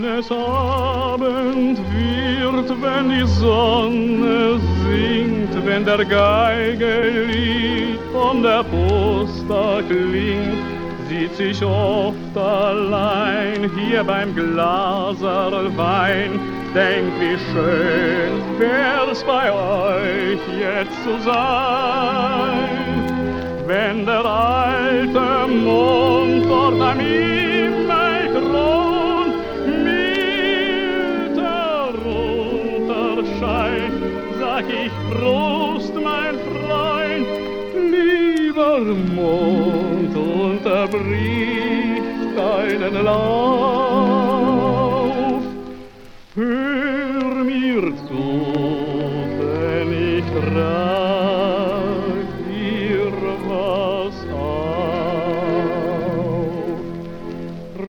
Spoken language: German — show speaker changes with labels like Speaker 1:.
Speaker 1: es Abend wird, wenn die Sonne singt, wenn der Geigelied von der Posta klingt, sitz ich oft allein hier beim Glaserl Wein, denk, wie schön wär's bei euch jetzt zu sein, wenn der alte Mond dort am Himmel thront, mild herunterscheint, sag ich Prost, mein Freund, lieber Mond, unterbrich deinen Lauf. Hör mir zu,